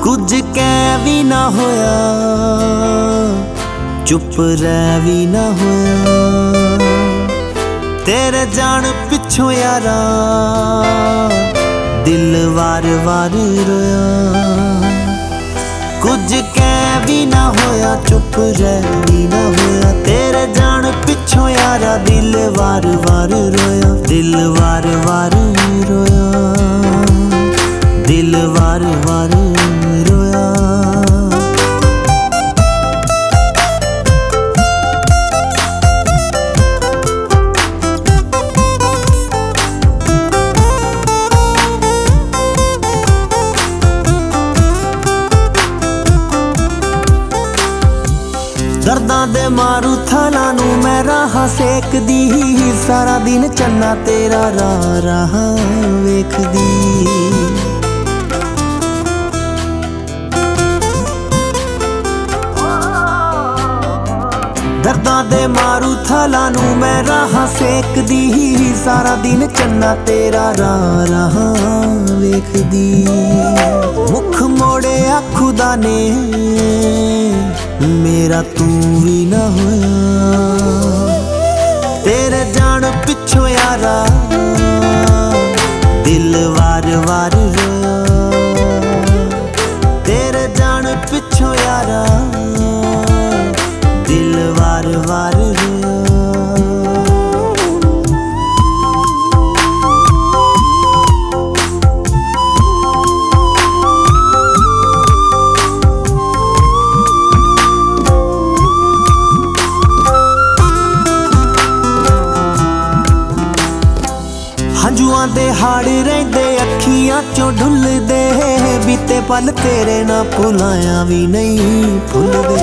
कुछ कह भी ना होया, चुप रह भी ना होया। तेरे जान पिछों यारा दिल वार वार रोया। कुछ कह भी ना होया, चुप रह भी ना होया। तेरे जान पिछों यारा दिल वार वार रोया। दिल वार वार रोया, दिल वार वार रोया। दर्दां दे मारू थाला नू मैं राह सेकदी, सारा दिन चन्ना तेरा राह वेखदी। दर्दां दे मारू थाला नू मैं राह सेकदी, सारा दिन चन्ना तेरा राह वेखदी। मुख मोड़े खुदा ने मेरा तू भी ना होया। तेरे जान पिछों यारा दिल वार वार रोया। तेरे जान पिछों यारा दिल वार वार रोया। हंजुआं दे हाड़ रहिंदे अखियां चों ढुलदे, बीते पल तेरे ना भुलाया भी नहीं भुलदे।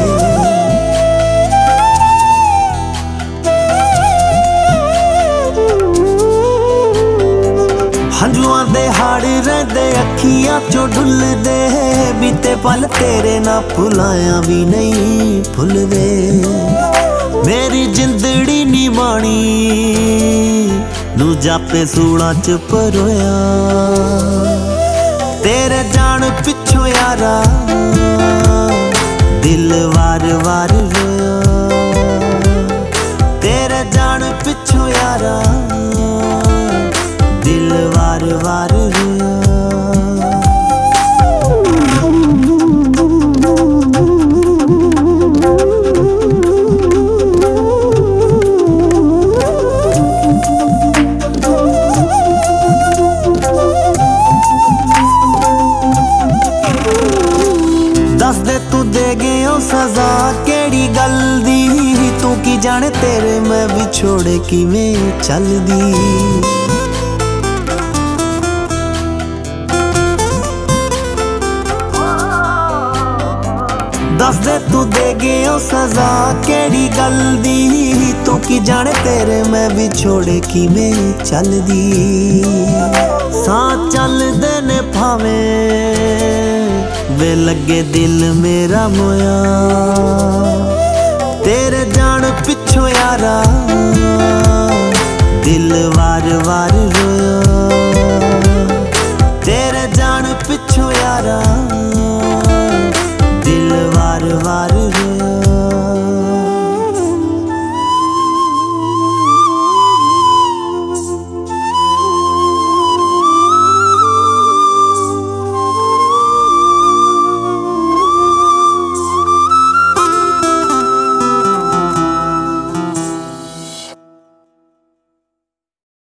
हंजुआं दे हाड़ रहिंदे अखियां चों ढुलदे, बीते पल तेरे ना भुलाया भी नहीं भुलदे। मेरी जिंदड़ी नी बाणी नू जापे सूड़ा च परोया। तेरे जान पिछों यारा दिल वार वार रोया। तेरे जान पिछों यारा दिल वार वार रोया। दस दे तू दे गए सजा केड़ी गल दी, तू की जाने तेरे मैं विछोड़े किवें चलदी। दस दे तू दे गए सजा केड़ी गल दी, तू की जाने तेरे मैं विछोड़े किवें चलदी। सां चलदे ने भावें वे लगे दिल मेरा मोया। तेरे जान पिछों यारा दिल वार वार रोया। तेरे जान पिछों यारा दिल वार वार